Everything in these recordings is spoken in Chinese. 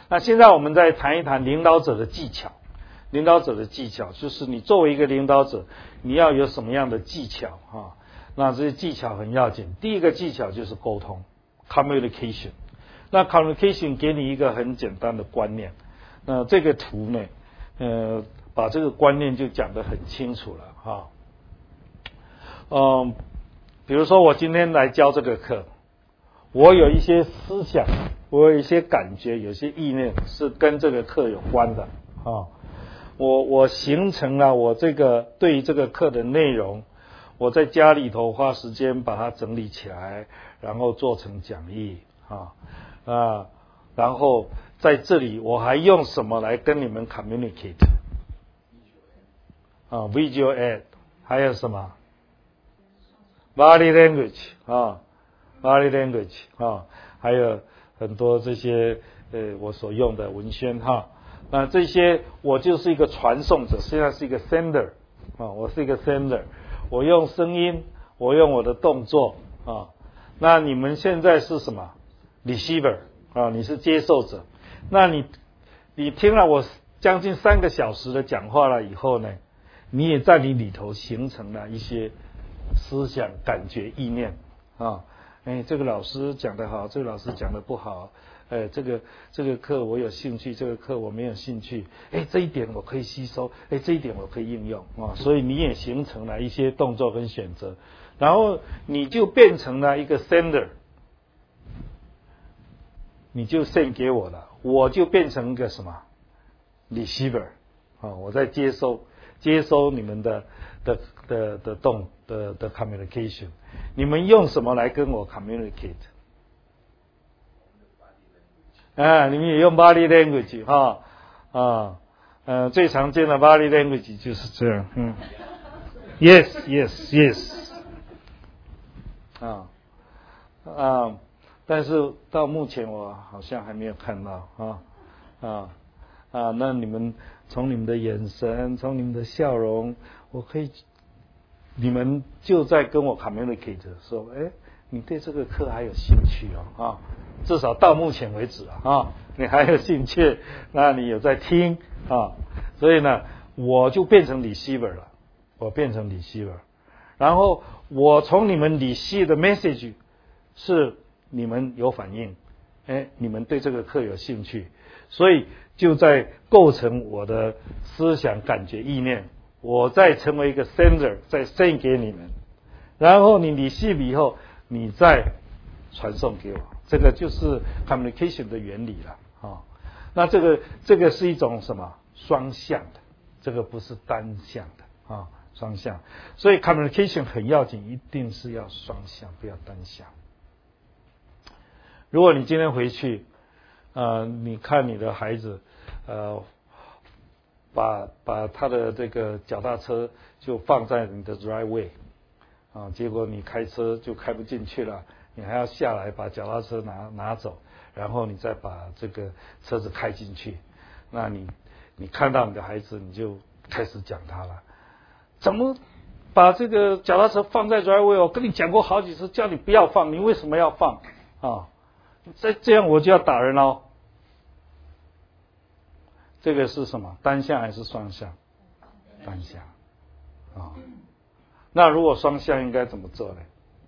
那现在我们再谈一谈领导者的技巧。领导者的技巧就是你作为一个领导者，你要有什么样的技巧啊？那这些技巧很要紧。第一个技巧就是沟通 ，communication。那 communication 给你一个很简单的观念。那这个图呢，把这个观念就讲得很清楚了哈。比如说我今天来教这个课，我有一些思想，我有一些感觉，有些意念是跟这个课有关的啊。我形成了我这个对于这个课的内容，我在家里头花时间把它整理起来，然后做成讲义然后在这里我还用什么来跟你们 communicate visual aid， 还有什么 body language body language 还有很多这些我所用的文宣那这些我就是一个传送者，现在是一个 sender 我是一个 sender， 我用声音，我用我的动作那你们现在是什么 receiver 你是接受者。那你听了我将近3个小时的讲话了以后呢，你也在你里头形成了一些思想、感觉、意念这个老师讲得好，这个老师讲得不好，这个课我有兴趣，这个课我没有兴趣，这一点我可以吸收，这一点我可以应用所以你也形成了一些动作跟选择，然后你就变成了一个 sender， 你就 send 给我了，我就变成一个什么 receiver 我在接收你们的 communication。 你们用什么来跟我 communicate？ 你们也用 body language 最常见的 body language 就是这样yes yes yes 但是到目前我好像还没有看到那你们从你们的眼神，从你们的笑容，你们就在跟我 communicate 说，你对这个课还有兴趣至少到目前为止你还有兴趣，那你有在听所以呢，我就变成 receiver 了，然后我从你们receive的 message 是你们有反应，你们对这个课有兴趣，所以就在构成我的思想、感觉、意念。我再成为一个 sender， 再 send 给你们，然后你receive以后，你再传送给我，这个就是 communication 的原理了那这个是一种什么双向的，这个不是单向的双向，所以 communication 很要紧，一定是要双向，不要单向。如果你今天回去你看你的孩子把他的这个脚踏车就放在你的 driveway 结果你开车就开不进去了，你还要下来把脚踏车拿走，然后你再把这个车子开进去，那你看到你的孩子，你就开始讲他了，怎么把这个脚踏车放在 driveway？ 我跟你讲过好几次，叫你不要放，你为什么要放再这样我就要打人了这个是什么？单向还是双向？单向那如果双向应该怎么做呢？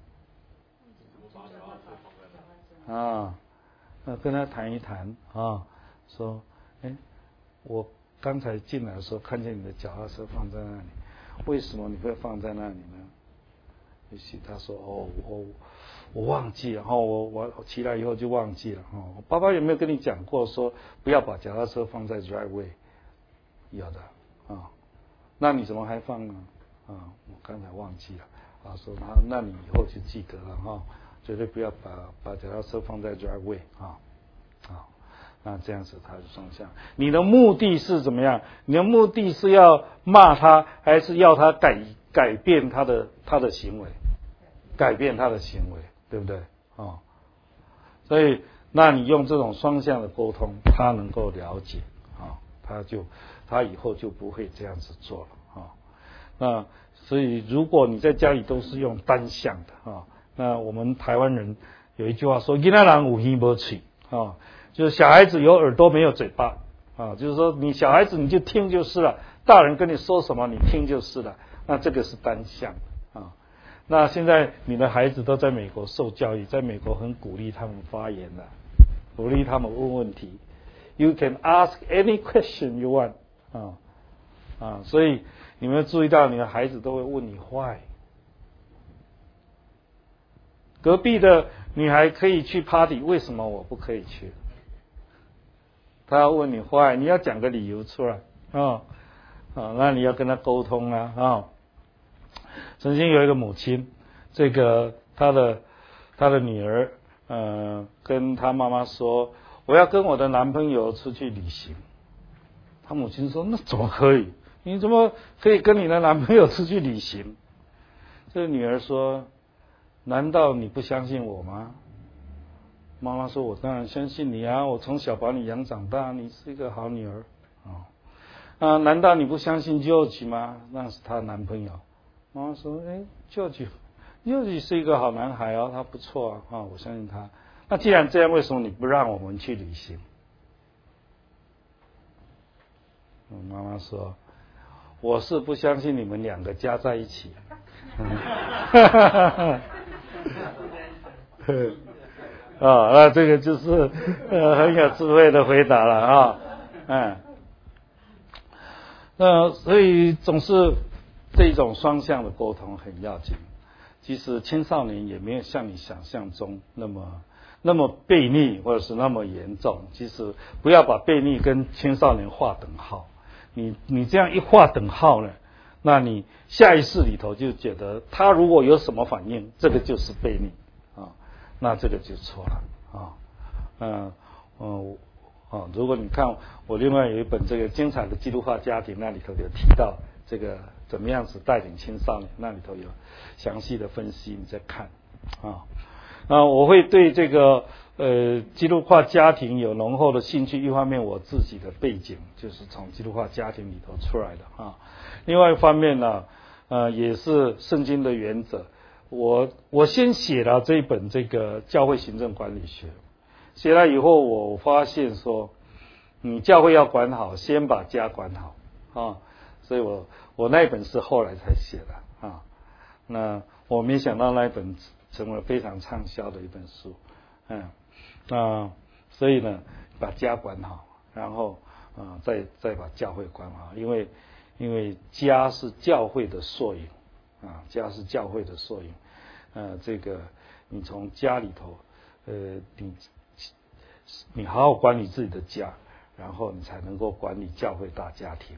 跟他谈一谈说我刚才进来的时候看见你的脚踏车放在那里，为什么你会放在那里呢？也许他说我忘记了我起来以后就忘记了爸爸有没有跟你讲过说不要把脚踏车放在 driveway？ 有的那你怎么还放呢？我刚才忘记了说那你以后就记得了绝对不要把脚踏车放在 driveway 那这样子它是双向。你的目的是怎么样？你的目的是要骂他，还是要他改变他的行为？改变他的行为，对不对所以那你用这种双向的沟通，他能够了解他以后就不会这样子做了那所以如果你在家里都是用单向的那我们台湾人有一句话说，囡仔人有耳无嘴就是小孩子有耳朵没有嘴巴啊，就是说你小孩子你就听就是了，大人跟你说什么你听就是了，那这个是单向啊。那现在你的孩子都在美国受教育，在美国很鼓励他们发言的，鼓励他们问问题。You can ask any question you want 所以你们注意到你的孩子都会问你 why。隔壁的女孩可以去 party， 为什么我不可以去？她要问你 why， 你要讲个理由出来那你要跟她沟通曾经有一个母亲，这个她的女儿跟她妈妈说，我要跟我的男朋友出去旅行。她母亲说，那怎么可以？你怎么可以跟你的男朋友出去旅行？这个女儿说，难道你不相信我吗？妈妈说，我当然相信你啊，我从小把你养长大，你是一个好女儿难道你不相信 George 吗？那是她男朋友。妈妈说，George 是一个好男孩他不错我相信他。那既然这样，为什么你不让我们去旅行？妈妈说，我是不相信你们两个加在一起。那这个就是很有智慧的回答了那所以总是这种双向的沟通很要紧。其实青少年也没有像你想象中那么悖逆或者是那么严重。其实不要把悖逆跟青少年划等号。你这样一划等号呢，那你下意识里头就觉得他如果有什么反应，这个就是悖逆那这个就错了如果你看我另外有一本这个精彩的基督化家庭，那里头有提到这个怎么样子带领青少年，那里头有详细的分析，你再看我会对这个基督化家庭有浓厚的兴趣。一方面我自己的背景就是从基督化家庭里头出来的另外一方面呢也是圣经的原则。我先写了这一本这个教会行政管理学，写了以后我发现说，你教会要管好，先把家管好所以我那一本是后来才写的那我没想到那一本成为非常畅销的一本书所以呢把家管好，然后再把教会管好，因为家是教会的缩影家是教会的缩影这个你从家里头你好好管理自己的家，然后你才能够管理教会大家庭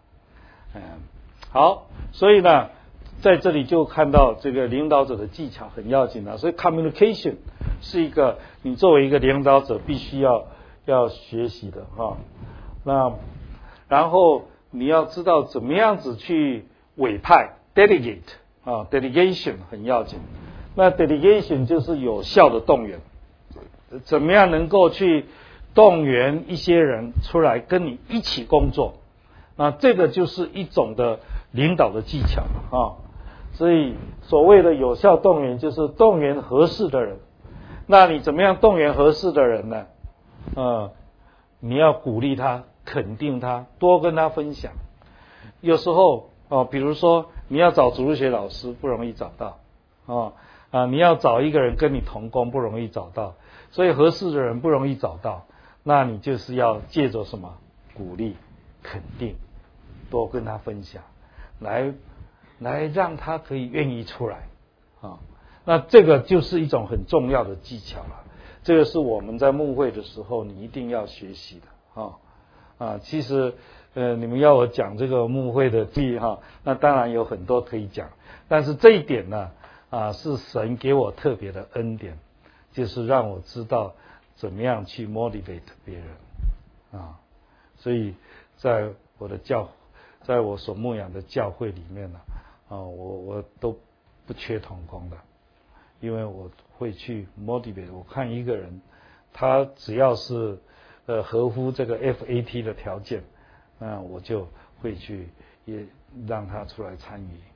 好，所以呢在这里就看到这个领导者的技巧很要紧所以 communication 是一个你作为一个领导者必须要学习的那然后你要知道怎么样子去委派 delegation 很要紧。那 delegation 就是有效的动员，怎么样能够去动员一些人出来跟你一起工作，那这个就是一种的领导的技巧所以所谓的有效动员就是动员合适的人。那你怎么样动员合适的人呢？你要鼓励他，肯定他，多跟他分享。有时候比如说你要找主日学老师不容易找到你要找一个人跟你同工不容易找到，所以合适的人不容易找到，那你就是要借着什么？鼓励、肯定，多跟他分享，来让他可以愿意出来那这个就是一种很重要的技巧了。这个是我们在牧会的时候你一定要学习的其实你们要我讲这个牧会的技那当然有很多可以讲，但是这一点呢是神给我特别的恩典，就是让我知道怎么样去 motivate 别人所以在我所牧养的教会里面呢我都不缺同工的，因为我会去 motivate。 我看一个人他只要是合乎这个 FAT 的条件，那我就会去也让他出来参与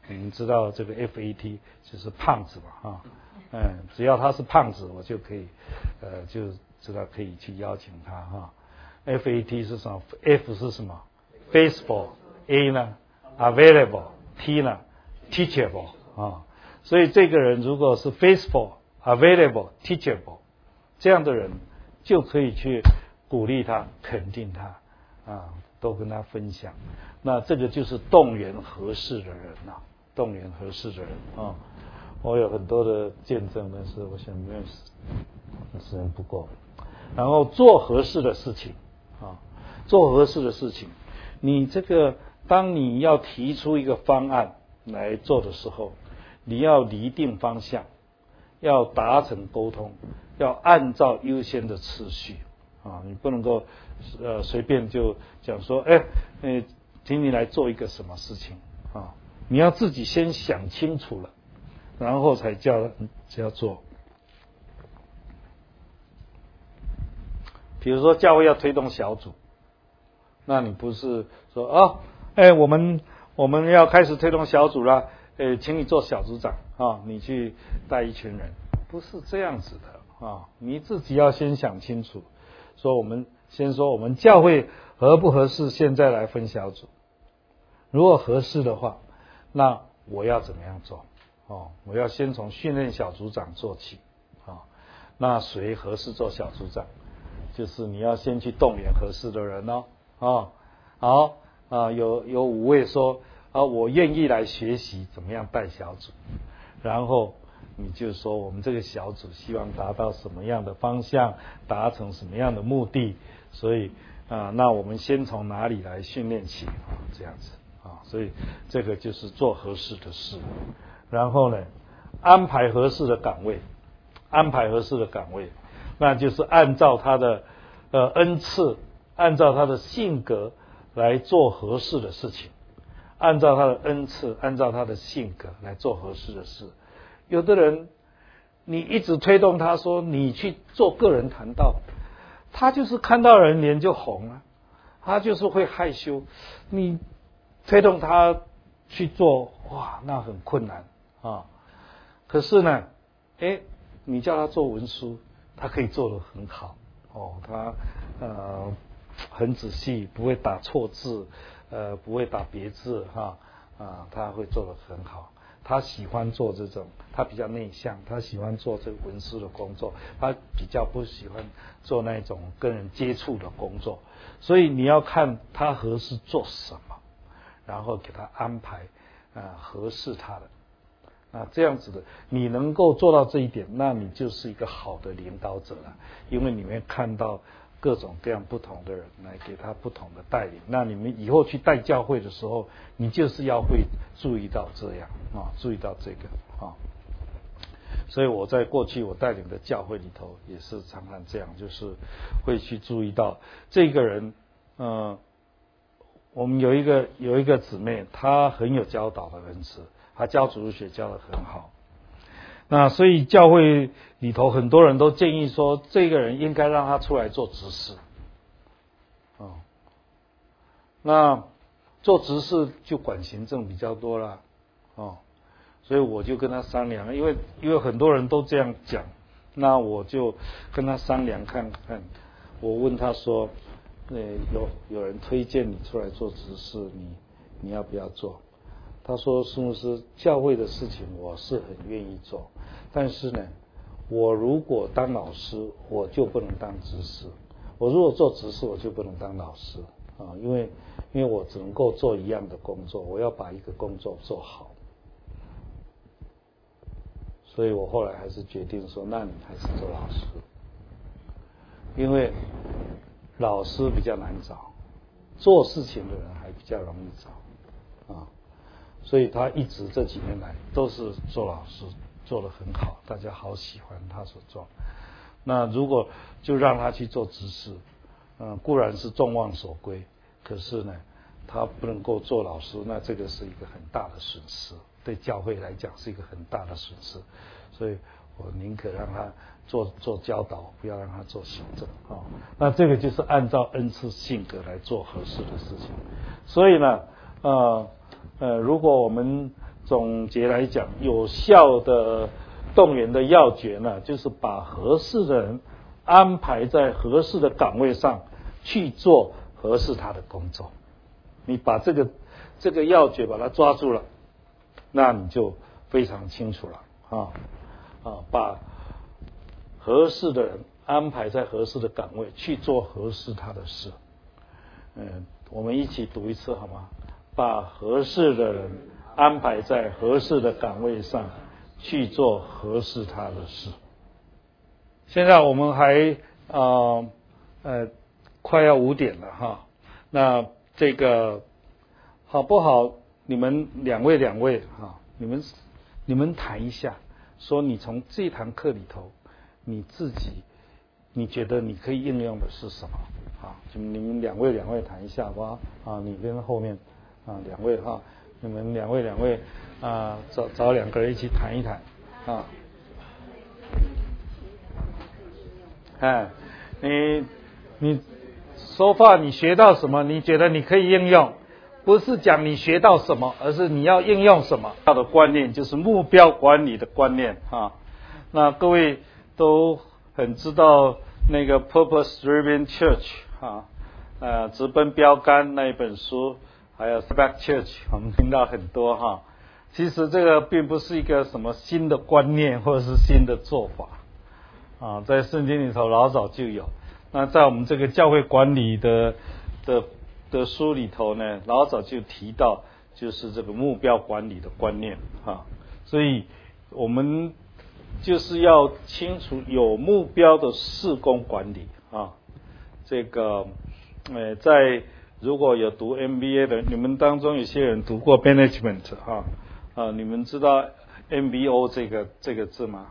你们知道这个 FAT 就是胖子嘛只要他是胖子，我就可以就知道可以去邀请他FAT 是什么 ？F 是什么 ？Faithful。A 呢 ？Available。T 呢 ？Teachable。所以这个人如果是 faithful、available、teachable 这样的人，就可以去鼓励他、肯定他都跟他分享。那这个就是动员合适的人动员合适的人我有很多的见证，但是我想没有时间不够。然后做合适的事情做合适的事情。你这个当你要提出一个方案来做的时候，你要厘定方向，要达成沟通，要按照优先的次序你不能够随便就讲说请你来做一个什么事情你要自己先想清楚了，然后才叫做。比如说教会要推动小组，那你不是说我们要开始推动小组了，请你做小组长你去带一群人，不是这样子的你自己要先想清楚，我们教会合不合适现在来分小组，如果合适的话，那我要怎么样做我要先从训练小组长做起那谁合适做小组长，就是你要先去动员合适的人好有5位说我愿意来学习怎么样带小组，然后你就说我们这个小组希望达到什么样的方向，达成什么样的目的，所以那我们先从哪里来训练起这样子所以这个就是做合适的事。然后呢，安排合适的岗位，那就是按照他的恩赐，按照他的性格来做合适的事情，按照他的恩赐，按照他的性格来做合适的事。有的人你一直推动他说你去做个人谈道，他就是看到人脸就红了，他就是会害羞，你推动他去做那很困难可是呢你叫他做文书，他可以做得很好他很仔细，不会打错字不会打别字他会做得很好。他喜欢做这种，他比较内向，他喜欢做这个文书的工作，他比较不喜欢做那种跟人接触的工作。所以你要看他合适做什么，然后给他安排合适他的这样子的，你能够做到这一点，那你就是一个好的领导者了，因为你会看到各种各样不同的人来给他不同的带领。那你们以后去带教会的时候，你就是要会注意到这样注意到这个所以我在过去我带领的教会里头也是常常这样，就是会去注意到这个人我们有一个姊妹，她很有教导的恩赐，她教主日学教得很好。那所以教会里头很多人都建议说，这个人应该让他出来做执事那做执事就管行政比较多了所以我就跟他商量，因为很多人都这样讲，那我就跟他商量看看。我问他说有人推荐你出来做执事，你要不要做？他说师母师，教会的事情我是很愿意做，但是呢我如果当老师我就不能当执事，我如果做执事我就不能当老师因为我只能够做一样的工作，我要把一个工作做好。所以我后来还是决定说，那你还是做老师，因为老师比较难找，做事情的人还比较容易找所以他一直这几年来都是做老师，做得很好，大家好喜欢他所做。那如果就让他去做执事固然是众望所归，可是呢他不能够做老师，那这个是一个很大的损失，对教会来讲是一个很大的损失。所以我宁可让他做教导，不要让他做行政那这个就是按照恩赐性格来做合适的事情。所以呢如果我们总结来讲，有效的动员的要诀呢，就是把合适的人安排在合适的岗位上去做合适他的工作。你把这个要诀把它抓住了，那你就非常清楚了把合适的人安排在合适的岗位去做合适他的事。我们一起读一次好吗？把合适的人安排在合适的岗位上去做合适他的事。现在我们还快要5点了哈，那这个好不好？你们两位哈，你们谈一下，说你从这堂课里头，你自己你觉得你可以应用的是什么？好，就你们两位谈一下好不好？你跟后面两位哈，你们两位找2个人一起谈一谈你说话你学到什么？你觉得你可以应用？不是讲你学到什么，而是你要应用什么。他的观念就是目标管理的观念那各位都很知道那个 Purpose Driven Church 直奔标杆那一本书，还有 Back Church， 我们听到很多其实这个并不是一个什么新的观念或者是新的做法在圣经里头老早就有。那在我们这个教会管理的书里头呢，老早就提到就是这个目标管理的观念所以我们就是要清楚有目标的事工管理这个在如果有读 MBA 的，你们当中有些人读过 Management 你们知道 MBO 这个字吗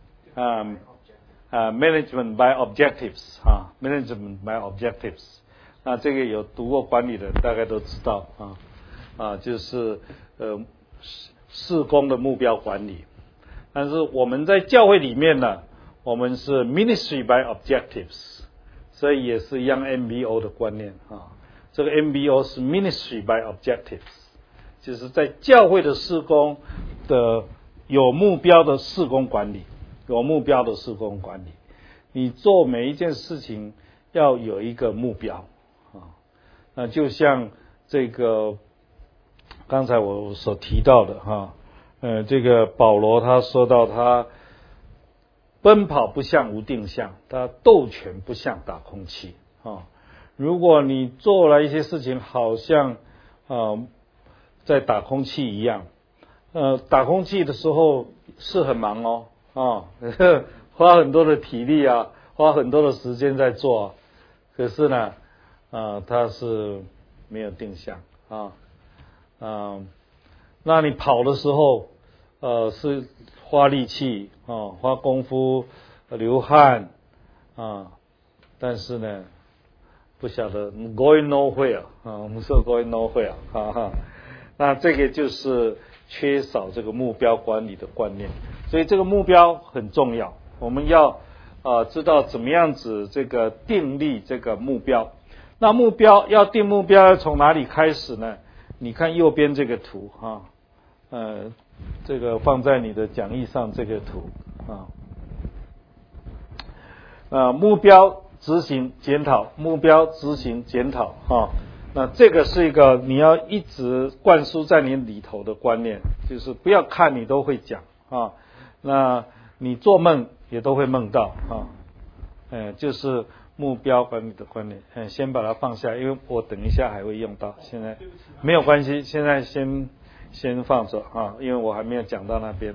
？Management by Objectives Management by Objectives， 那这个有读过管理的大概都知道就是事工的目标管理。但是我们在教会里面呢，我们是 Ministry by Objectives， 所以也是一样 MBO 的观念这个 MBO 是 Ministry by Objectives， 就是在教会的事工的有目标的事工管理。有目标的事工管理，你做每一件事情要有一个目标那就像这个刚才我所提到的这个保罗他说到他奔跑不像无定向，他斗拳不像打空气如果你做了一些事情好像在打空气一样打空气的时候是很忙花很多的体力花很多的时间在做可是呢它是没有定向那你跑的时候是花力气花功夫流汗但是呢不晓得 going nowhere 我们说 going nowhere 那这个就是缺少这个目标管理的观念，所以这个目标很重要，我们要知道怎么样子这个订立这个目标。那目标要定目标要从哪里开始呢？你看右边这个图这个放在你的讲义上这个图目标执行检讨，目标执行检讨那这个是一个你要一直灌输在你里头的观念，就是不要看你都会讲那你做梦也都会梦到就是目标管理的观念先把它放下，因为我等一下还会用到，现在没有关系，现在先放着因为我还没有讲到那边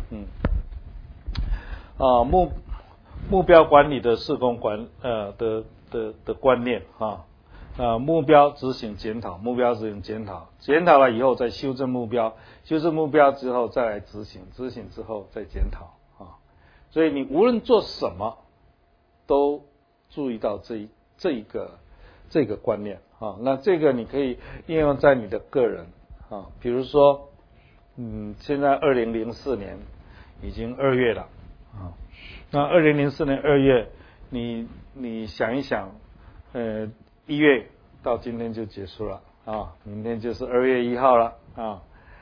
目标管理的事工的观念目标执行检讨，目标执行检讨，检讨了以后再修正目标，修正目标之后再来执行，执行之后再检讨所以你无论做什么都注意到这个观念那这个你可以应用在你的个人比如说现在2004年已经2月了那2004年2月你想一想1月到今天就结束了明天就是2月1号了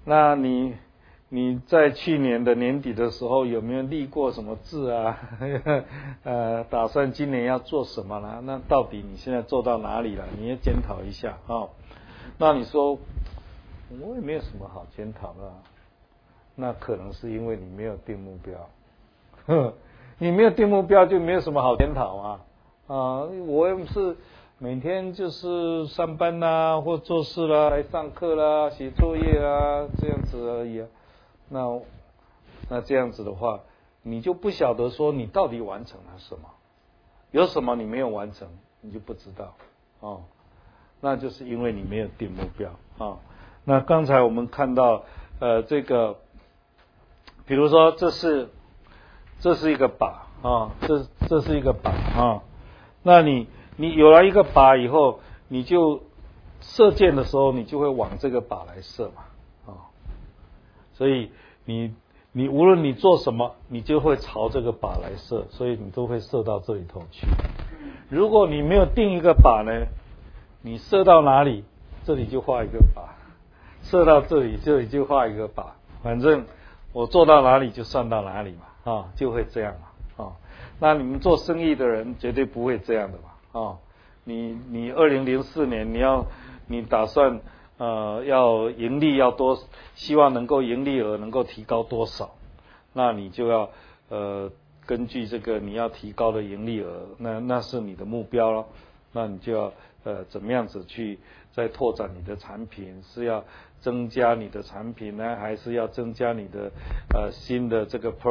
那你在去年的年底的时候有没有立过什么志啊？打算今年要做什么啦？那到底你现在做到哪里了？你也检讨一下啊。那你说我也没有什么好检讨的，那可能是因为你没有定目标。你没有定目标就没有什么好检讨啊。我也是每天就是上班啦，或做事啦，来上课啦，写作业啦，这样子而已啊。那这样子的话，你就不晓得说你到底完成了什么，有什么你没有完成，你就不知道哦。那就是因为你没有定目标啊。那刚才我们看到这个，比如说这是一个靶啊，这是一个靶啊。那你有了一个靶以后，你就射箭的时候，你就会往这个靶来射嘛啊。所以你无论你做什么，你就会朝这个靶来射，所以你都会射到这里头去。如果你没有定一个靶呢，你射到哪里，这里就画一个靶；射到这里，这里就画一个靶。反正我做到哪里就算到哪里嘛，就会这样嘛，那你们做生意的人绝对不会这样的嘛，你2004年你打算要盈利要多，希望能够盈利额能够提高多少，那你就要根据这个你要提高的盈利额，那是你的目标了，那你就要怎么样子去再拓展你的产品，是要增加你的产品呢，还是要增加你的新的这个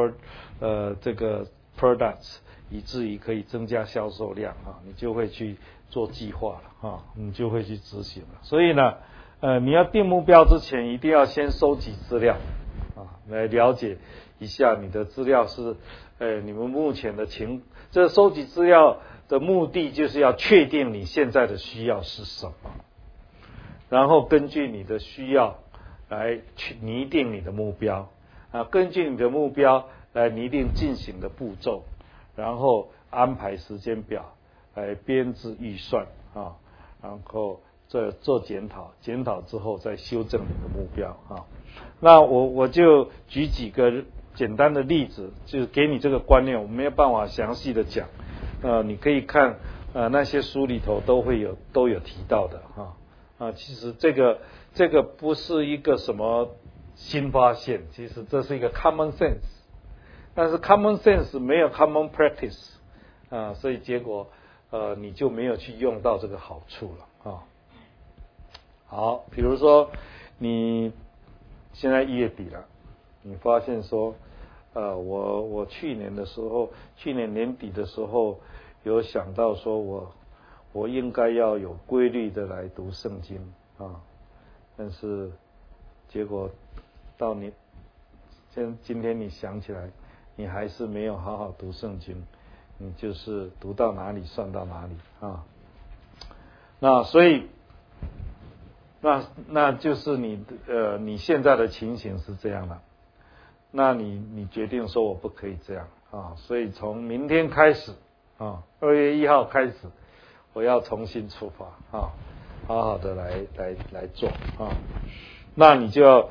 products， 以至于可以增加销售量啊，你就会去做计划了啊，你就会去执行了。所以呢，你要定目标之前，一定要先收集资料啊，来了解一下你的资料是你们目前的这收集资料的目的就是要确定你现在的需要是什么，然后根据你的需要来去拟定你的目标啊，根据你的目标来拟定进行的步骤，然后安排时间表，来编制预算啊，然后做检讨，检讨之后再修正你的目标啊。那我就举几个简单的例子，就是给你这个观念，我没有办法详细的讲，你可以看那些书里头都有提到的其实这个不是一个什么新发现，其实这是一个 common sense， 但是 common sense 没有 common practice 所以结果你就没有去用到这个好处了好，比如说你现在1月底了，你发现说我去年年底的时候有想到说我应该要有规律的来读圣经但是结果到今天你想起来，你还是没有好好读圣经，你就是读到哪里算到哪里那所以那就是你现在的情形是这样的，那你决定说我不可以这样所以从明天开始2月1号开始，我要重新出发好好的来做那你就要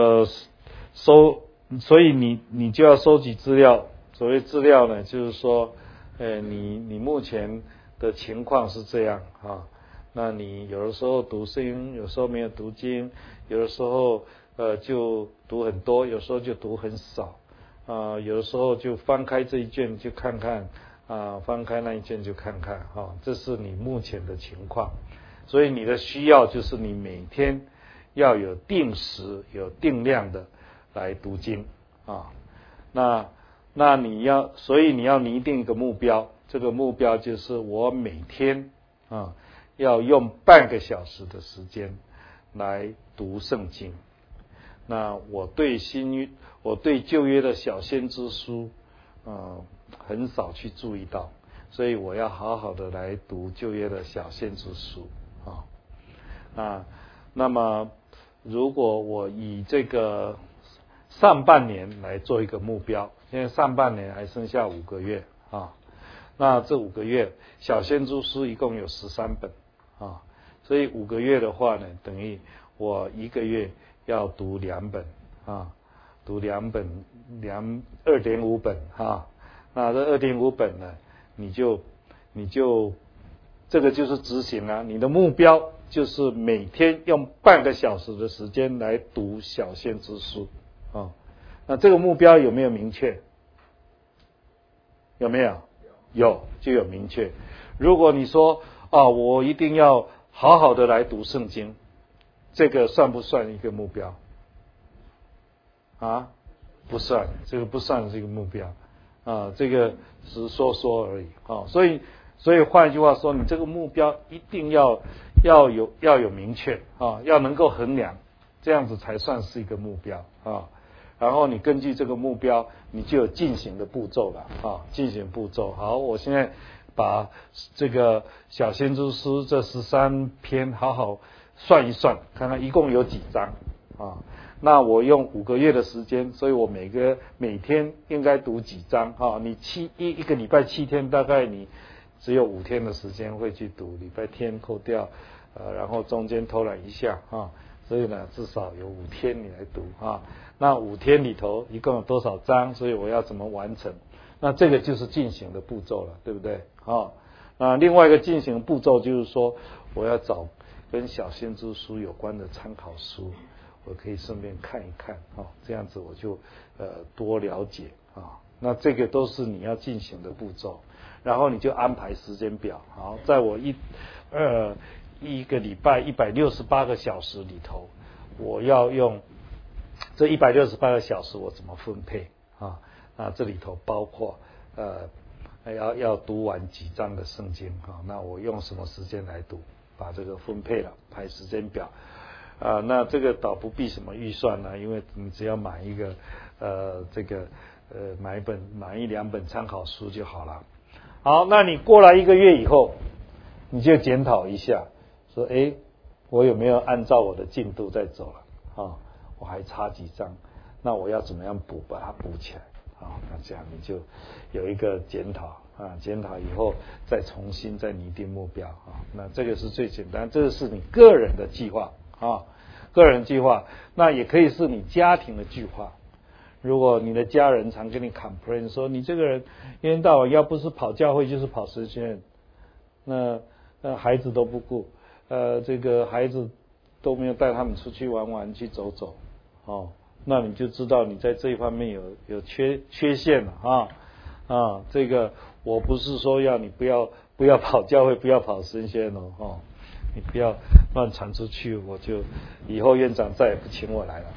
所以你就要收集资料。所谓资料呢，就是说你目前的情况是这样那你有的时候读圣经，有时候没有读经，有的时候就读很多，有时候就读很少有的时候就翻开这一卷就看看翻开那一卷就看看这是你目前的情况。所以你的需要就是你每天要有定时有定量的来读经所以你要拟定一个目标，这个目标就是我每天要用半个小时的时间来读圣经。那我对旧约的小先知书很少去注意到，所以我要好好的来读旧约的小先知书那么如果我以这个上半年来做一个目标，现在上半年还剩下5个月那这5个月小先知书一共有13本所以5个月的话呢，等于我1个月要读2本读2本2.5本那这2.5本呢，你就这个就是执行啊，你的目标就是每天用半个小时的时间来读小先知书那这个目标有没有明确？有没有？有，就有明确。如果你说我一定要好好的来读圣经，这个算不算一个目标？不算，这个不算是一个目标这个只是说而已所以换一句话说，你这个目标一定要有明确要能够衡量，这样子才算是一个目标然后你根据这个目标，你就有进行的步骤了进行步骤。好，我现在把这个小先知书这13篇好好算一算，看看一共有几章那我用5个月的时间，所以我每天应该读几章你一个礼拜7天，大概你只有5天的时间会去读，礼拜天扣掉然后中间偷懒一下所以呢至少有5天你来读那5天里头一共有多少章，所以我要怎么完成，那这个就是进行的步骤了，对不对另外一个进行步骤就是说，我要找跟小先知书有关的参考书，我可以顺便看一看这样子我就多了解那这个都是你要进行的步骤，然后你就安排时间表。好，在我一个礼拜168个小时里头，我要用这168个小时我怎么分配那这里头包括要读完几章的圣经那我用什么时间来读，把这个分配了，排时间表那这个倒不必什么预算呢，因为你只要买一个买1-2本参考书就好了。好，那你过了1个月以后，你就检讨一下，说我有没有按照我的进度在走了我还差几章，那我要怎么样把它补起来那这样你就有一个检讨检讨以后再重新再拟定目标那这个是最简单，这个是你个人的计划个人计划，那也可以是你家庭的计划。如果你的家人常跟你 complain 说你这个人一天到晚要不是跑教会就是跑神学院，那孩子都不顾这个孩子都没有带他们出去玩去走走那你就知道你在这一方面有缺陷了这个我不是说要你不要跑教会，不要跑神学院你不要乱传出去，我就以后院长再也不请我来了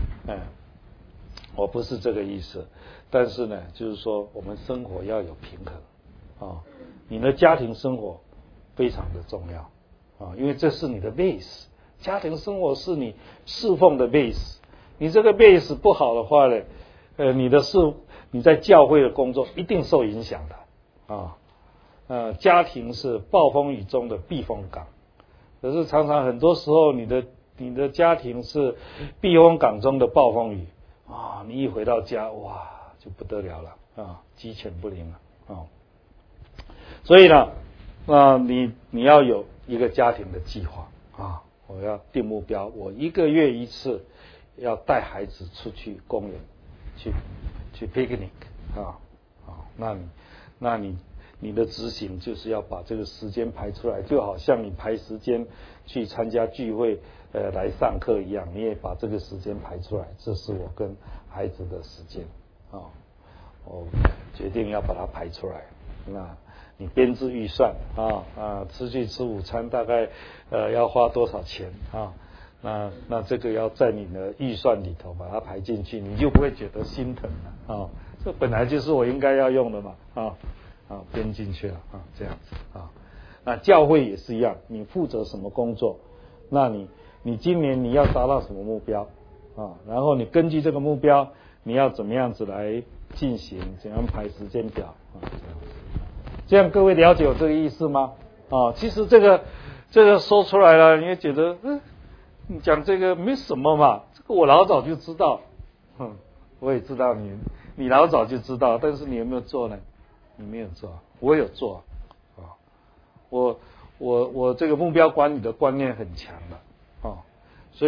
我不是这个意思，但是呢就是说我们生活要有平衡你的家庭生活非常的重要因为这是你的 base， 家庭生活是你侍奉的 base， 你这个 base 不好的话呢你在教会的工作一定受影响的家庭是暴风雨中的避风港，可是常常很多时候你的家庭是避风港中的暴风雨你一回到家哇就不得了了鸡犬不宁了所以呢你要有一个家庭的计划我要定目标，我1个月1次要带孩子出去公园去 picnic 那你的执行就是要把这个时间排出来，就好像你排时间去参加聚会来上课一样，你也把这个时间排出来，这是我跟孩子的时间我决定要把它排出来。那你编制预算出去吃午餐大概要花多少钱那这个要在你的预算里头把它排进去，你就不会觉得心疼了这本来就是我应该要用的嘛编进去了这样子那教会也是一样，你负责什么工作，那你今年你要达到什么目标然后你根据这个目标你要怎么样子来进行，怎样排时间表这样各位了解有这个意思吗其实这个说出来了你也觉得你讲这个没什么嘛，这个我老早就知道我也知道你老早就知道，但是你有没有做呢？你没有做，我有做我这个目标管理的观念很强的所以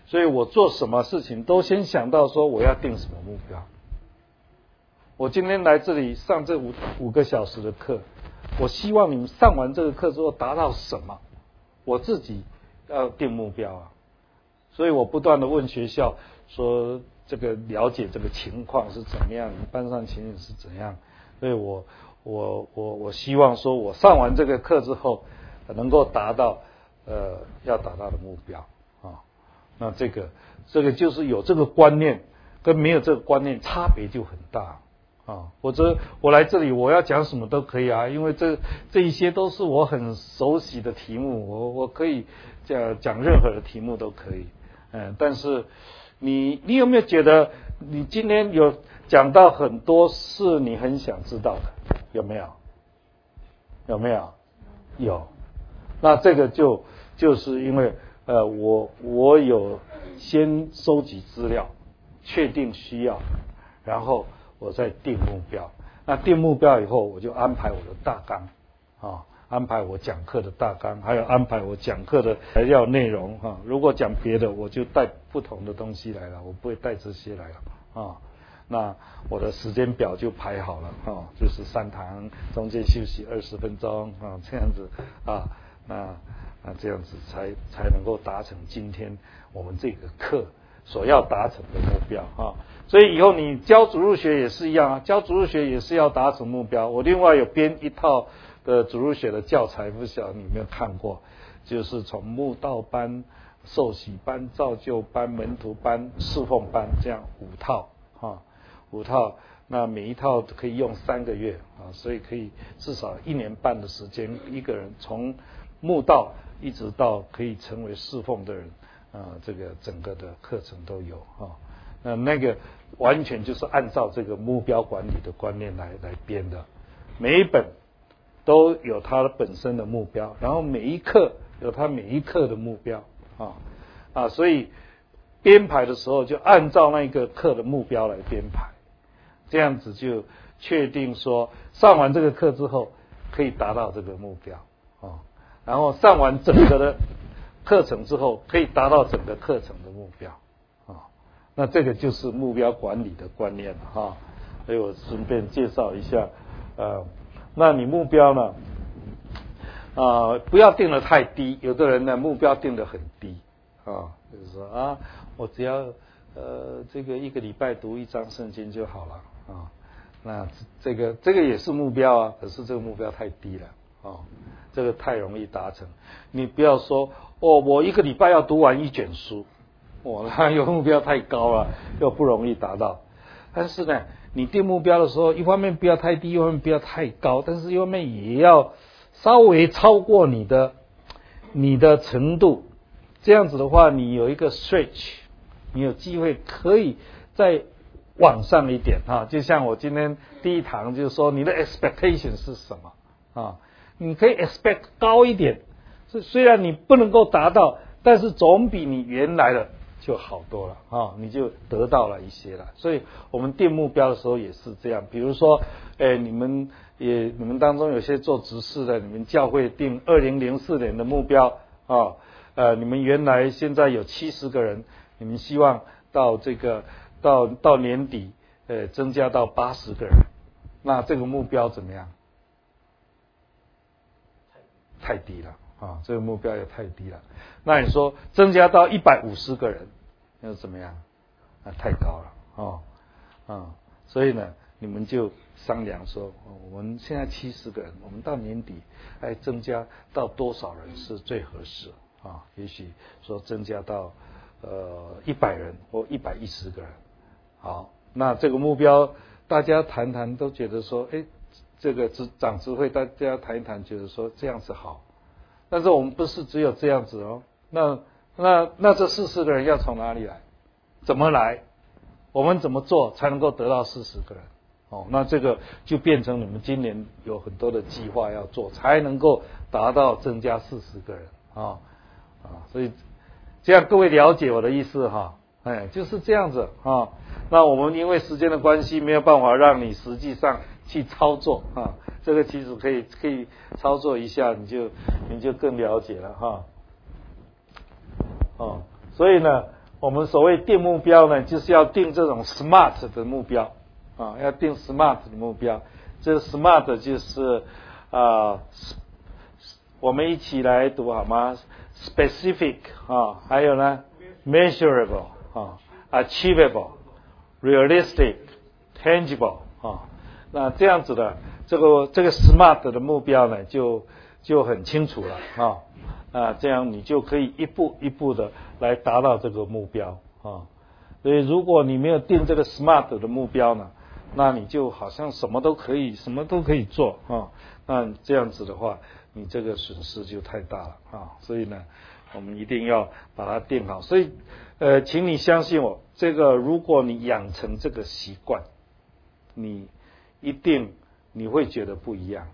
所以我做什么事情都先想到说我要定什么目标。我今天来这里上这五个小时的课，我希望你们上完这个课之后达到什么，我自己要定目标啊。所以我不断的问学校说这个了解这个情况是怎么样，你们班上情形是怎样。所以我希望说我上完这个课之后能够达到要达到的目标啊。那这个就是有这个观念跟没有这个观念差别就很大啊。否则我来这里我要讲什么都可以啊，因为这一些都是我很熟悉的题目，我可以讲任何的题目都可以。但是你有没有觉得你今天有讲到很多是你很想知道的？有没有？有没有？有。那这个就是因为我有先收集资料，确定需要，然后我再定目标。那定目标以后，我就安排我的大纲啊，安排我讲课的大纲，还有安排我讲课的材料内容啊。如果讲别的，我就带不同的东西来了，我不会带这些来了啊。那我的时间表就排好了啊，就是3堂，中间休息20分钟啊，这样子啊，那这样子才能够达成今天我们这个课所要达成的目标啊。所以以后你教主日学也是一样啊，教主日学也是要达成目标。我另外有编一套的主日学的教材，不晓得你有没有看过，就是从慕道班、受洗班、造就班、门徒班、侍奉班这样5套啊，5套，那每一套可以用3个月啊，所以可以至少1年半的时间，一个人从慕道一直到可以成为侍奉的人啊，这个整个的课程都有啊。那个完全就是按照这个目标管理的观念来编的，每一本都有它本身的目标，然后每一课有它每一课的目标啊，所以编排的时候就按照那个课的目标来编排，这样子就确定说上完这个课之后可以达到这个目标啊，然后上完整个的课程之后可以达到整个课程的目标啊，那这个就是目标管理的观念哈。所以我顺便介绍一下那你目标呢不要定得太低，有的人呢目标定得很低啊，就是说我只要这个1个礼拜读1章圣经就好了啊。那这个也是目标啊，可是这个目标太低了啊，这个太容易达成。你不要说我1个礼拜要读完1卷书，那有目标太高了，又不容易达到。但是呢，你定目标的时候，一方面不要太低，一方面不要太高，但是一方面也要稍微超过你的程度，这样子的话，你有一个 stretch， 你有机会可以再往上一点啊。就像我今天第一堂就是说，你的 expectation 是什么啊？你可以 expect 高一点，虽然你不能够达到，但是总比你原来的就好多了啊，你就得到了一些了。所以我们定目标的时候也是这样，比如说你们当中有些做执事的，你们教会定2004年的目标啊，你们原来现在有70个人，你们希望到到年底增加到80个人，那这个目标怎么样？太低了啊，这个目标也太低了。那你说增加到150个人又怎么样？太高了所以呢，你们就商量说，我们现在70个人，我们到年底增加到多少人是最合适啊？也许说增加到100人或110个人。好，那这个目标大家谈谈都觉得说，这个长执会大家谈一谈，觉得说这样子好。但是我们不是只有这样子哦，那这40个人要从哪里来？怎么来？我们怎么做才能够得到40个人？那这个就变成你们今年有很多的计划要做，才能够达到增加40个人所以这样各位了解我的意思哈？就是这样子啊。那我们因为时间的关系，没有办法让你实际上去操作啊。这个其实可以操作一下，你就更了解了哈。所以呢， 我们所谓定目标呢，就是要定这种 SMART 的目标啊，要定 SMART 的目标。这 SMART 就是我们一起来读好吗 ？Specific 啊，还有呢 ，Measurable 啊 ，Achievable、Realistic、Tangible 啊。那这样子的这个 SMART 的目标呢，就很清楚了这样你就可以一步一步的来达到这个目标啊。所以如果你没有定这个 SMART 的目标呢，那你就好像什么都可以做那这样子的话，你这个损失就太大了所以呢，我们一定要把它定好。所以请你相信我，这个如果你养成这个习惯，你一定你会觉得不一样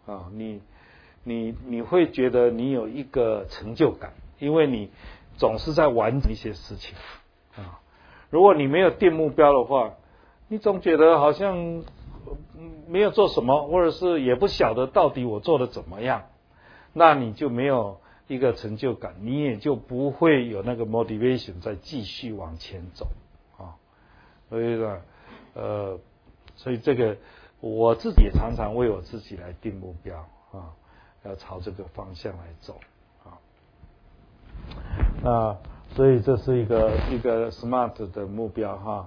你会觉得你有一个成就感，因为你总是在完成一些事情如果你没有定目标的话，你总觉得好像没有做什么，或者是也不晓得到底我做的怎么样，那你就没有一个成就感，你也就不会有那个 motivation 再继续往前走所以呢所以这个我自己也常常为我自己来定目标要朝这个方向来走所以这是一个 SMART 的目标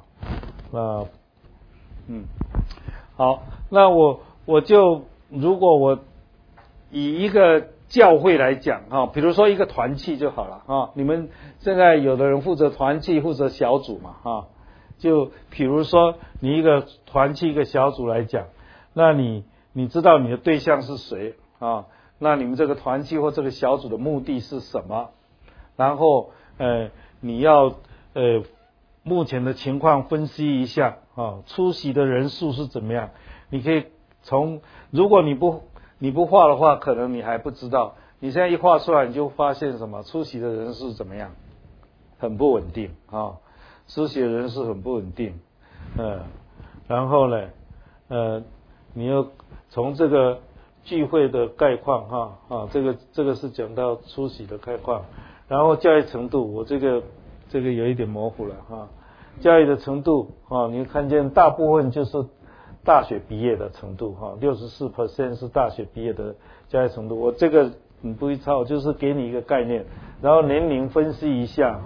好，那我就如果我以一个教会来讲比如说一个团契就好了你们现在有的人负责团契，负责小组嘛就比如说你一个团契一个小组来讲，那你知道你的对象是谁那你们这个团契或这个小组的目的是什么？然后你要目前的情况分析一下出席的人数是怎么样？你可以如果你不画的话，可能你还不知道。你现在一画出来，你就发现什么？出席的人数怎么样？很不稳定出席的人数很不稳定然后呢你又从这个聚会的概况这个是讲到出席的概况，然后教育程度，我这个有一点模糊了教育的程度你看见大部分就是大学毕业的程度64% 是大学毕业的教育程度。我这个你不会抄，就是给你一个概念，然后年龄分析一下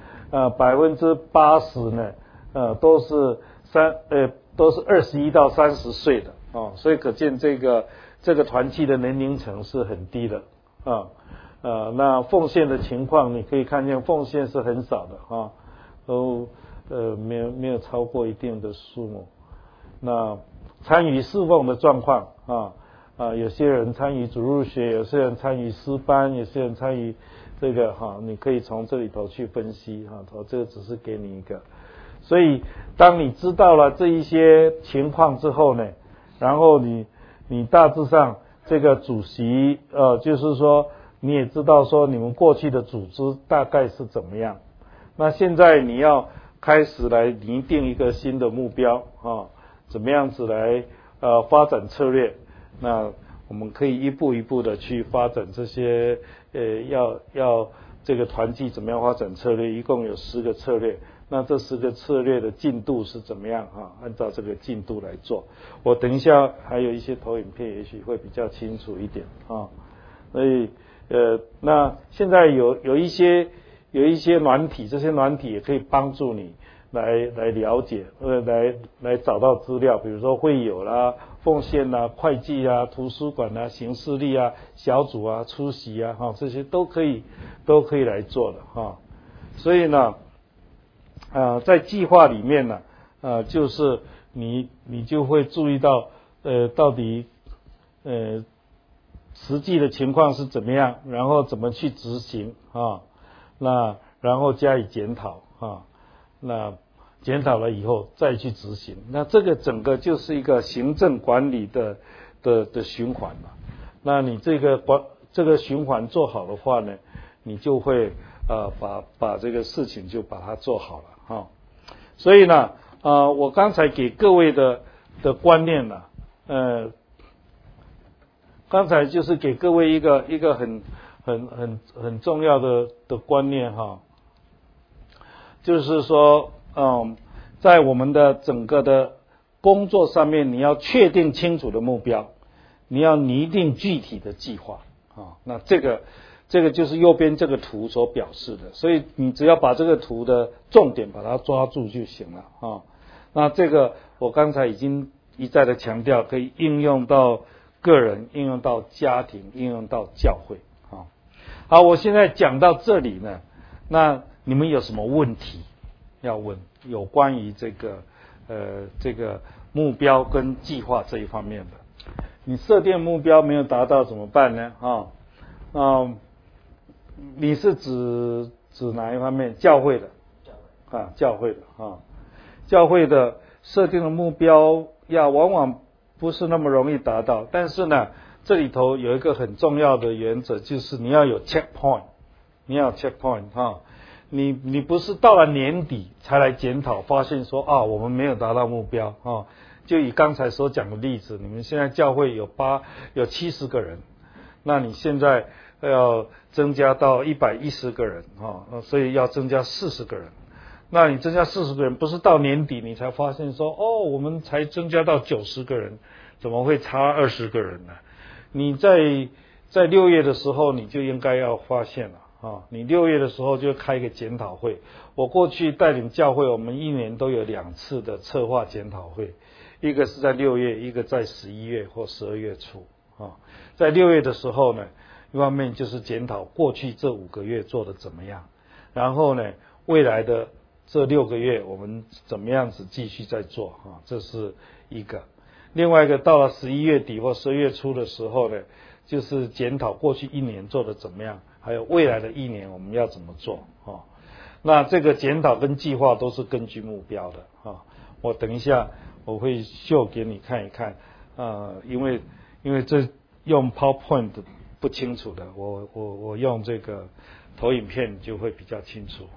80%呢都是21到30岁的所以可见这个团契的年龄层是很低的那奉献的情况你可以看见奉献是很少的都没有超过一定的数目。那参与侍奉的状况有些人参与主日学，有些人参与诗班，有些人参与这个你可以从这里头去分析这个只是给你一个。所以当你知道了这一些情况之后呢，然后你大致上这个主席就是说你也知道说你们过去的组织大概是怎么样，那现在你要开始来拟定一个新的目标怎么样子来发展策略。那我们可以一步一步的去发展这些要这个团契怎么样发展策略，一共有10个策略。那这10个策略的进度是怎么样按照这个进度来做。我等一下还有一些投影片，也许会比较清楚一点所以那现在有一些软体，这些软体也可以帮助你来了解来找到资料，比如说会友啦、奉献啦、会计啊、图书馆啊、行事历啊、小组啊、出席这些都可以来做的所以呢在计划里面呢就是你就会注意到到底实际的情况是怎么样，然后怎么去执行那然后加以检讨那检讨了以后再去执行。那这个整个就是一个行政管理的循环嘛。那你这个循环做好的话呢，你就会把这个事情就把它做好了所以呢我刚才给各位的观念呢刚才就是给各位一个很重要的观念就是说，在我们的整个的工作上面，你要确定清楚的目标，你要拟定具体的计划啊。那这个就是右边这个图所表示的，所以你只要把这个图的重点把它抓住就行了啊。那这个我刚才已经一再的强调，可以应用到个人，应用到家庭，应用到教会啊。好，我现在讲到这里呢，那你们有什么问题要问？有关于这个目标跟计划这一方面的，你设定目标没有达到怎么办呢？你是指哪一方面？教会的啊，教会的啊，教会的设定的目标往往不是那么容易达到，但是呢，这里头有一个很重要的原则，就是你要有 checkpoint， 你要有 checkpoint 啊。你不是到了年底才来检讨，发现说我们没有达到目标啊。就以刚才所讲的例子，你们现在教会有70个人，那你现在要增加到110个人啊，所以要增加40个人。那你增加40个人，不是到年底你才发现说我们才增加到90个人，怎么会差20个人呢？你在6月的时候你就应该要发现了。你6月的时候就开一个检讨会。我过去带领教会，我们1年都有2次的策划检讨会，一个是在6月，一个在11月或12月初。在6月的时候呢，一方面就是检讨过去这5个月做的怎么样，然后呢，未来的这6个月我们怎么样子继续在做这是一个。另外一个到了11月底或12月初的时候呢，就是检讨过去1年做的怎么样，还有未来的1年我们要怎么做那这个检讨跟计划都是根据目标的我等一下我会秀给你看一看因为这用 PowerPoint 不清楚的，我用这个投影片就会比较清楚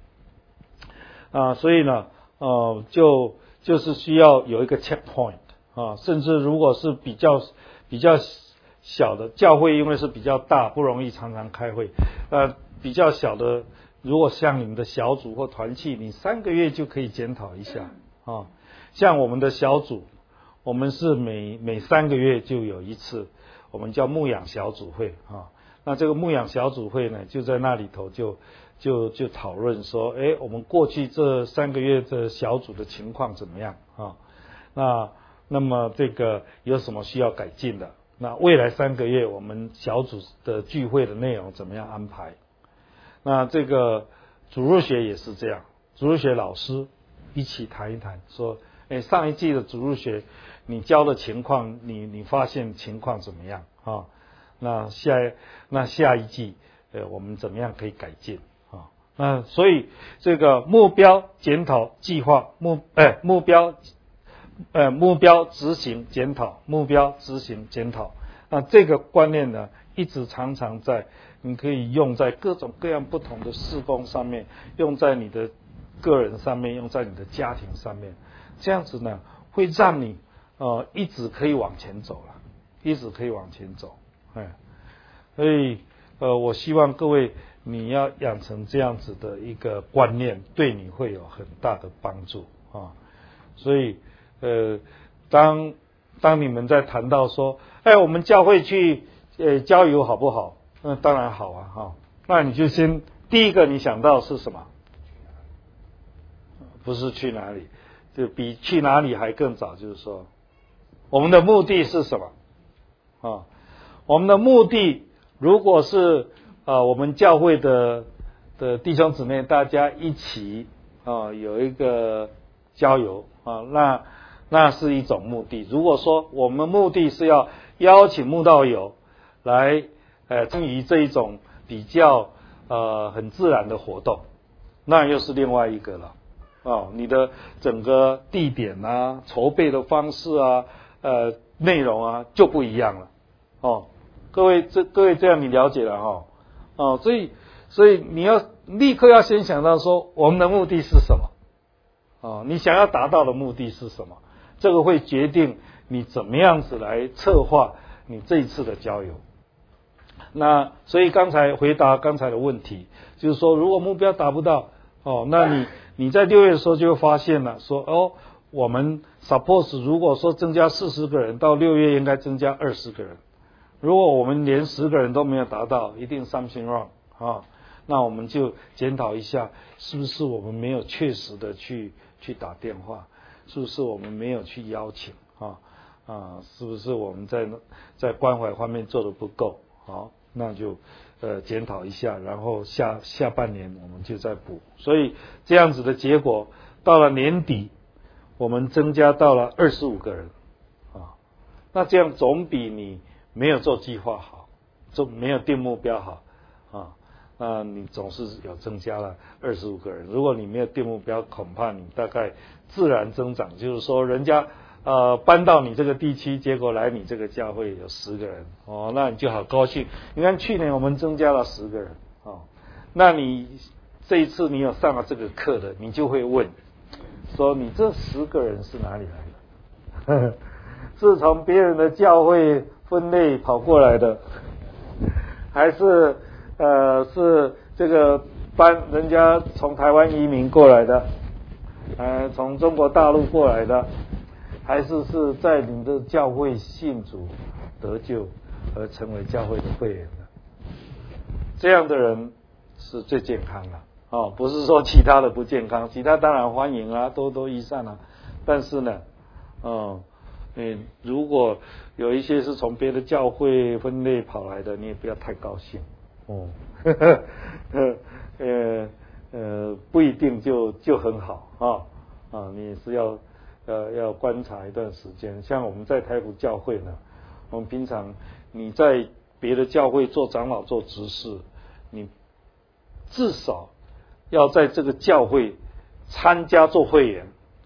所以呢就是需要有一个 checkpoint甚至如果是比较小的教会，因为是比较大，不容易常常开会。比较小的，如果像你们的小组或团契，你3个月就可以检讨一下像我们的小组，我们是每3个月就有一次，我们叫牧养小组会那这个牧养小组会呢，就在那里头就讨论说，我们过去这3个月的小组的情况怎么样那么这个有什么需要改进的？那未来3个月我们小组的聚会的内容怎么样安排？那这个主日学也是这样，主日学老师一起谈一谈，说，上一季的主日学你教的情况，你发现情况怎么样那下一季我们怎么样可以改进那所以这个目标检讨计划目标执行检讨，目标执行检讨。那这个观念呢，一直常常在，你可以用在各种各样不同的事工上面，用在你的个人上面，用在你的家庭上面。这样子呢，会让你一直可以往前走了，一直可以往前走。所以我希望各位你要养成这样子的一个观念，对你会有很大的帮助所以当你们在谈到说，我们教会去郊游好不好？当然好啊那你就先第一个你想到是什么？不是去哪里，就比去哪里还更早，就是说我们的目的是什么我们的目的如果是我们教会的弟兄姊妹大家一起有一个郊游那是一种目的。如果说我们目的是要邀请慕道友来参与这一种比较很自然的活动，那又是另外一个了你的整个地点筹备的方式内容就不一样了各位这样你了解了所以你要立刻要先想到说我们的目的是什么你想要达到的目的是什么？这个会决定你怎么样子来策划你这一次的郊游。那所以刚才回答刚才的问题，就是说如果目标达不到那你在6月的时候就会发现了，说我们 suppose 如果说增加40个人，到6月应该增加20个人。如果我们连10个人都没有达到，一定 something wrong 那我们就检讨一下，是不是我们没有确实的去打电话，是不是我们没有去邀请是不是我们在关怀方面做得不够？好，那就检讨一下，然后下半年我们就再补。所以这样子的结果，到了年底，我们增加到了25个人那这样总比你没有做计划好，没有定目标好那你总是有增加了25个人。如果你没有定目标，恐怕你大概自然增长，就是说人家搬到你这个地区，结果来你这个教会有10个人那你就好高兴。你看去年我们增加了10个人那你这一次你有上了这个课的，你就会问说你这10个人是哪里来的？是从别人的教会分类跑过来的，还是是这个人家从台湾移民过来的，从中国大陆过来的，还是在你的教会信主得救而成为教会的会员的？这样的人是最健康的不是说其他的不健康，其他当然欢迎多益善但是呢如果有一些是从别的教会分类跑来的，你也不要太高兴不一定就很好你是要观察一段时间。像我们在台北教会呢，我们平常你在别的教会做长老做执事，你至少要在这个教会参加做会员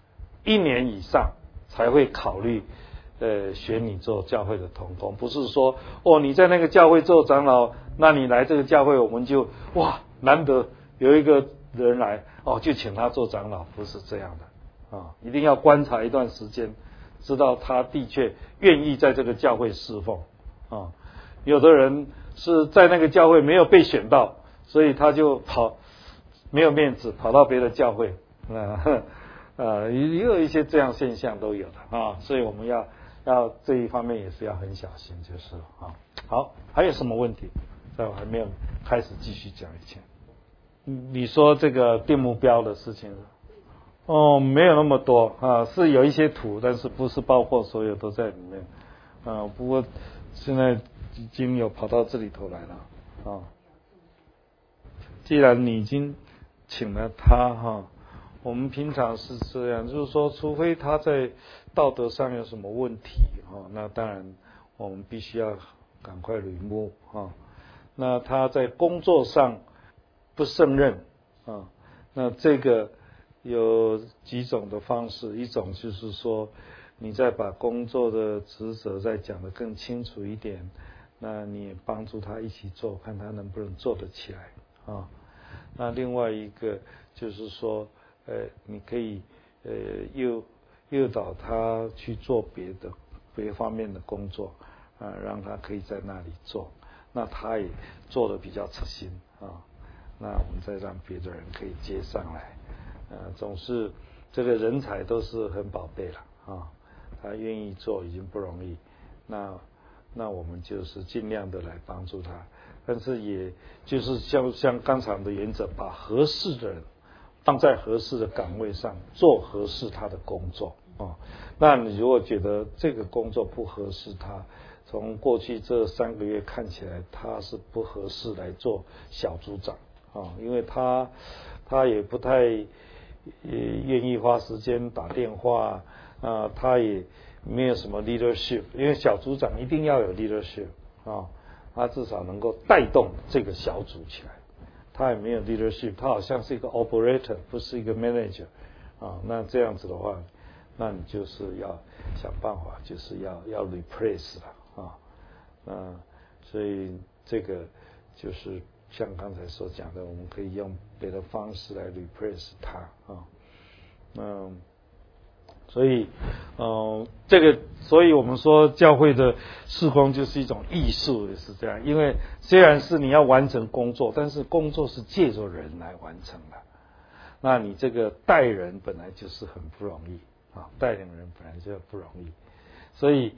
1年以上，才会考虑选你做教会的同工。不是说你在那个教会做长老，那你来这个教会我们就难得有一个人来就请他做长老，不是这样的一定要观察一段时间，知道他的确愿意在这个教会侍奉有的人是在那个教会没有被选到，所以他就没有面子跑到别的教会也有一些这样现象都有的所以我们要这一方面也是要很小心，就是好，还有什么问题？在我还没有开始继续讲以前，你说这个定目标的事情没有那么多是有一些图，但是不是包括所有都在里面不过现在已经有跑到这里头来了既然你已经请了他我们平常是这样，就是说除非他在道德上有什么问题那当然我们必须要赶快remove那他在工作上不胜任那这个有几种的方式，一种就是说你再把工作的职责再讲得更清楚一点，那你也帮助他一起做，看他能不能做得起来那另外一个就是说你可以诱导他去做别方面的工作让他可以在那里做，那他也做得比较彻心那我们再让别的人可以接上来总是这个人才都是很宝贝了他愿意做已经不容易，那我们就是尽量的来帮助他，但是也就是像刚才的原则，把合适的人放在合适的岗位上做合适他的工作那你如果觉得这个工作不合适他，从过去这3个月看起来他是不合适来做小组长因为他也不太愿意花时间打电话他也没有什么 leadership， 因为小组长一定要有 leadership 他至少能够带动这个小组起来，他也没有 leadership， 他好像是一个 operator， 不是一个 manager 那这样子的话，那你就是要想办法，就是要 replace 了所以这个就是像刚才所讲的，我们可以用别的方式来 replace 它所以这个，所以我们说教会的事工就是一种艺术，也是这样。因为虽然是你要完成工作，但是工作是借着人来完成的。 那你这个带人本来就是很不容易啊，带领人本来就不容易，所以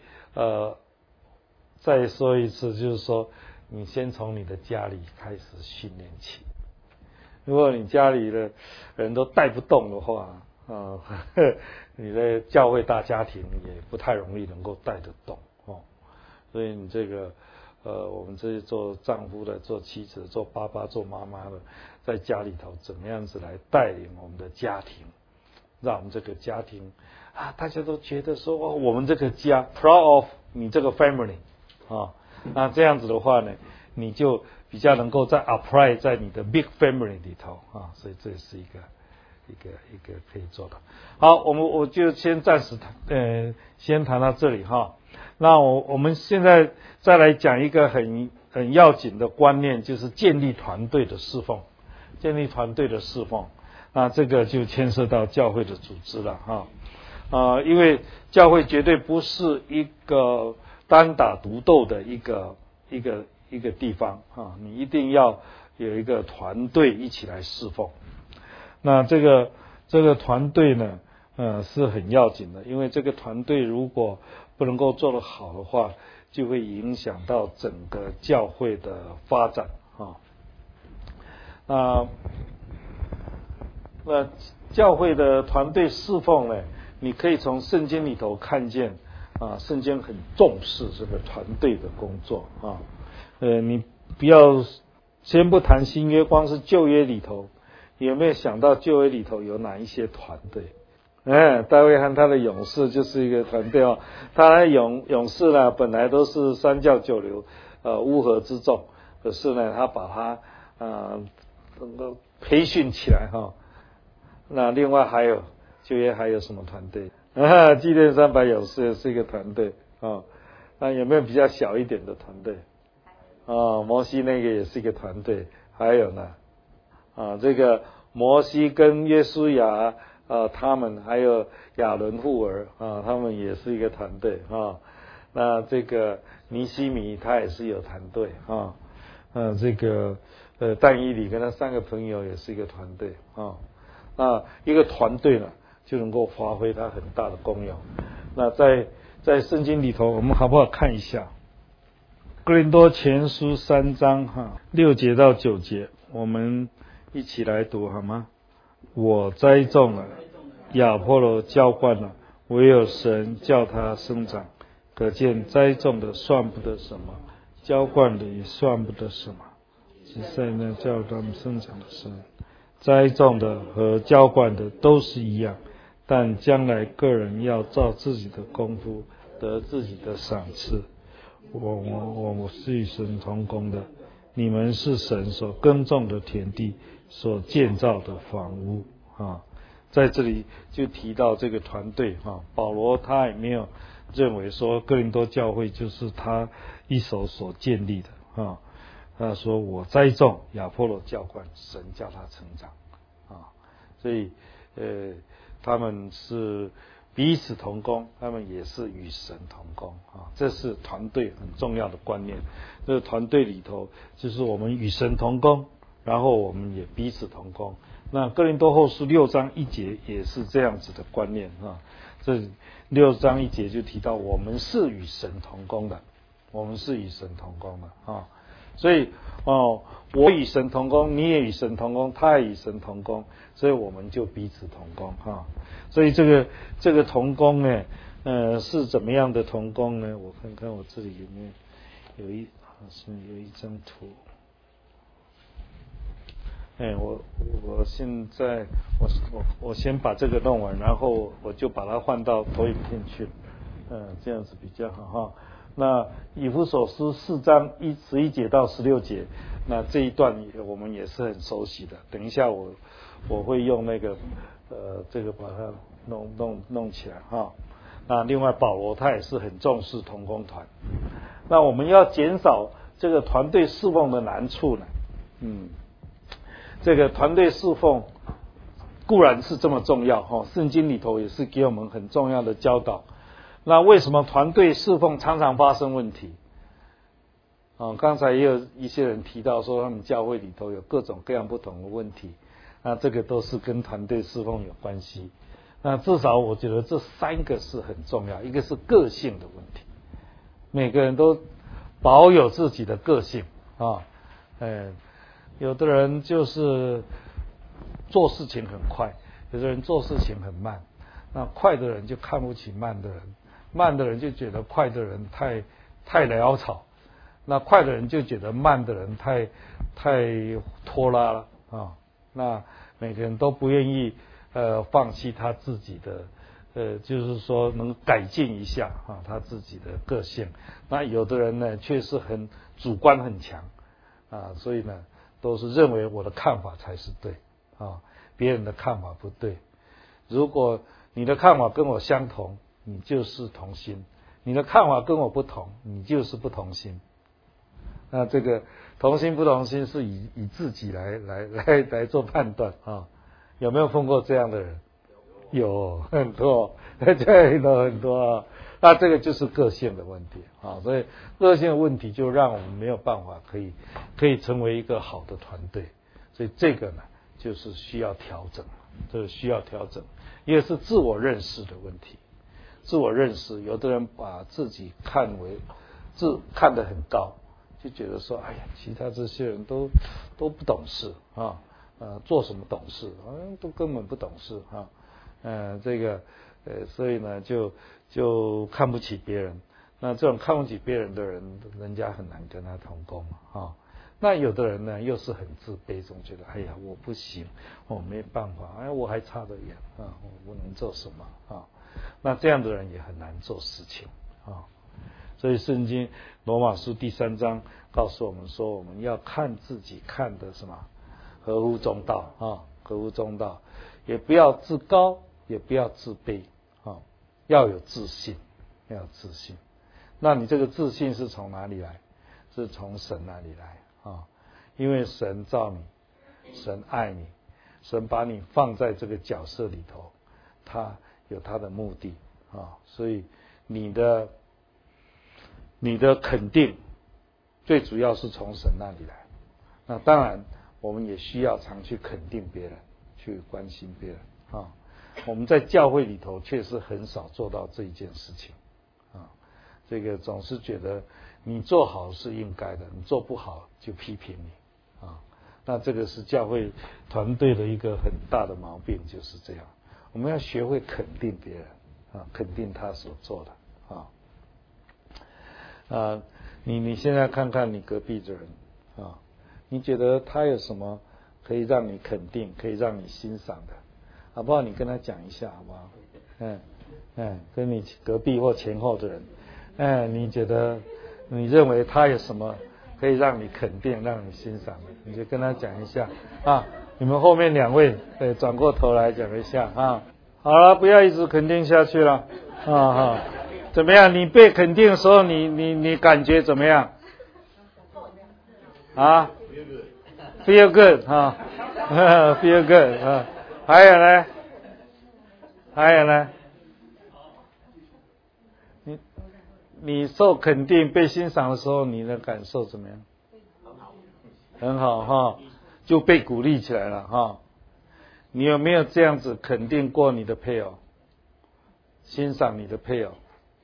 再说一次，就是说你先从你的家里开始训练起。如果你家里的人都带不动的话，你的教会大家庭也不太容易能够带得动哦。所以你这个我们这些做丈夫的、做妻子的、做爸爸、做妈妈的，在家里头怎么样子来带领我们的家庭，让我们这个家庭啊，大家都觉得说我们这个家 proud of 你这个 family 啊，那这样子的话呢，你就比较能够在 apply 在你的 big family 里头啊，所以这也是一个可以做的。好，我就先暂时先谈到这里哈。那我们现在再来讲一个很要紧的观念，就是建立团队的侍奉。建立团队的侍奉，那这个就牵涉到教会的组织了哈。因为教会绝对不是一个单打独斗的一个地方啊，你一定要有一个团队一起来侍奉。那这个团队呢，是很要紧的，因为这个团队如果不能够做得好的话，就会影响到整个教会的发展啊。那教会的团队侍奉呢，你可以从圣经里头看见啊，圣经很重视这个团队的工作啊。你不要先不谈新约，光是旧约里头，有没有想到旧约里头有哪一些团队？大卫和他的勇士就是一个团队哦。他的勇士呢，本来都是三教九流乌合之众，可是呢，他把他能够培训起来哈。那另外还有旧约还有什么团队？祭奠300勇士也是一个团队啊。那有没有比较小一点的团队？摩西那个也是一个团队。还有呢，这个摩西跟约书亚他们还有亚伦户尔他们也是一个团队啊。那这个尼希米他也是有团队啊。这个但以理跟他3个朋友也是一个团队啊。那一个团队呢，就能够发挥它很大的功用。那在圣经里头，我们好不好看一下哥林多前书3章6节到9节，我们一起来读好吗？我栽种了，亚波罗浇灌了，唯有神叫它生长。可见栽种的算不得什么，浇灌的也算不得什么，只在那叫他们生长的神。栽种的和浇灌的都是一样，但将来个人要照自己的功夫得自己的赏赐。我是与神同工的，你们是神所耕种的田地，所建造的房屋在这里就提到这个团队保罗他也没有认为说哥林多教会就是他一手所建立的他说我栽种，亚波罗浇灌，神叫他成长所以他们是彼此同工，他们也是与神同工这是团队很重要的观念。这个团队里头就是我们与神同工，然后我们也彼此同工。那哥林多后书6章1节也是这样子的观念这6章1节就提到我们是与神同工的，我们是与神同工的所以我与神同工，你也与神同工，他也与神同工，所以我们就彼此同工所以这个同工呢是怎么样的同工呢？我看看我这里有没有好像有一张图。我现在我先把这个弄完，然后我就把它换到投影片去这样子比较好那以弗所书4章11节到16节，那这一段我们也是很熟悉的。等一下我会用那个这个把它弄起来那另外保罗他也是很重视同工团。那我们要减少这个团队侍奉的难处呢这个团队侍奉固然是这么重要圣经里头也是给我们很重要的教导。那为什么团队侍奉常常发生问题刚才也有一些人提到说他们教会里头有各种各样不同的问题那这个都是跟团队侍奉有关系。那至少我觉得这3个是很重要，一个是个性的问题，每个人都保有自己的个性啊，有的人就是做事情很快，有的人做事情很慢。那快的人就看不起慢的人，慢的人就觉得快的人太潦草，那快的人就觉得慢的人太拖拉了啊。那每个人都不愿意放弃他自己的就是说能改进一下啊他自己的个性。那有的人呢却是很主观很强啊，所以呢都是认为我的看法才是对啊，别人的看法不对。如果你的看法跟我相同，你就是同心；你的看法跟我不同，你就是不同心。那这个同心不同心是以自己来做判断啊。有没有碰过这样的人？有很多，对，有很多啊。那这个就是个性的问题啊，所以个性的问题就让我们没有办法可以成为一个好的团队。所以这个呢，就是需要调整，这个需要调整。也是自我认识的问题。自我认识，有的人把自己看得很高，就觉得说，哎呀，其他这些人都不懂事啊，做什么懂事，好像都根本不懂事啊，所以呢，就看不起别人。那这种看不起别人的人，人家很难跟他同工啊。那有的人呢，又是很自卑，总觉得哎呀，我不行，我没办法，哎，我还差得远啊，我不能做什么啊。那这样的人也很难做事情啊。所以圣经罗马书第3章告诉我们说，我们要看自己看的什么合乎中道啊，合乎中道，也不要自高，也不要自卑啊，要有自信，要有自信。那你这个自信是从哪里来？是从神那里来啊，因为神造你，神爱你，神把你放在这个角色里头，他有他的目的啊，所以你的肯定最主要是从神那里来。那当然我们也需要常去肯定别人，去关心别人啊。我们在教会里头确实很少做到这一件事情啊，这个总是觉得你做好是应该的，你做不好就批评你啊。那这个是教会团队的一个很大的毛病，就是这样。我们要学会肯定别人啊，肯定他所做的啊。你现在看看你隔壁的人啊，你觉得他有什么可以让你肯定，可以让你欣赏的，好不好？你跟他讲一下，好不好？跟你隔壁或前后的人，你觉得你认为他有什么可以让你肯定、让你欣赏的，你就跟他讲一下啊。你们后面2位，转过头来讲一下啊。好了，不要一直肯定下去了啊。怎么样？你被肯定的时候，你感觉怎么样？啊 ？Feel good 啊，Feel good 啊。还有呢？你受肯定、被欣赏的时候，你的感受怎么样？很好哈，就被鼓励起来了哈。你有没有这样子肯定过你的配偶，欣赏你的配偶？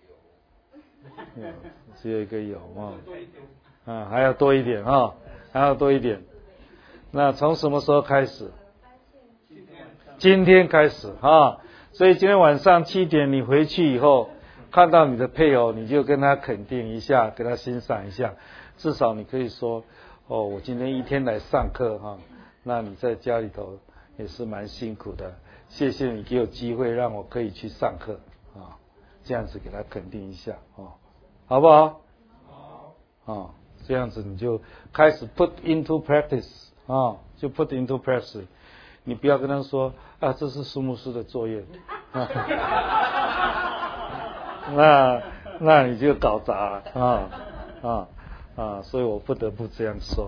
只有一个有啊，还要多一点哈，还要多一点。那从什么时候开始？今天开始啊。所以今天晚上7点你回去以后，看到你的配偶，你就跟他肯定一下，跟他欣赏一下。至少你可以说，哦，我今天一天来上课哈，那你在家里头也是蛮辛苦的，谢谢你给我机会让我可以去上课啊，这样子给他肯定一下啊，好不好？好啊，这样子你就开始 put into practice 啊，就 put into practice。你不要跟他说啊，这是苏牧师的作业，那你就搞砸了所以我不得不这样说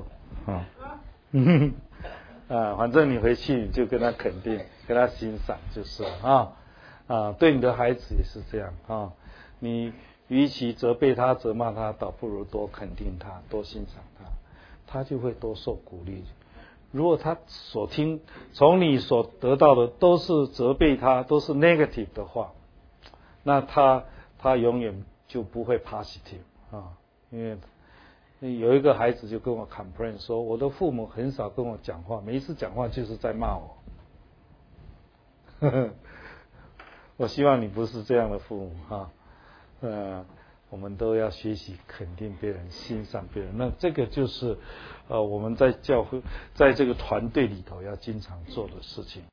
反正你回去就跟他肯定，跟他欣赏就是对你的孩子也是这样你与其责备他、责骂他，倒不如多肯定他、多欣赏他，他就会多受鼓励。 如果他从你所得到的都是责备他，都是 negative 的话，那他永远就不会 positive 啊。因为有一个孩子就跟我 complain 说，我的父母很少跟我讲话，每一次讲话就是在骂我。我希望你不是这样的父母哈。我们都要学习肯定别人，欣赏别人。那这个就是我们在教会，在这个团队里头要经常做的事情。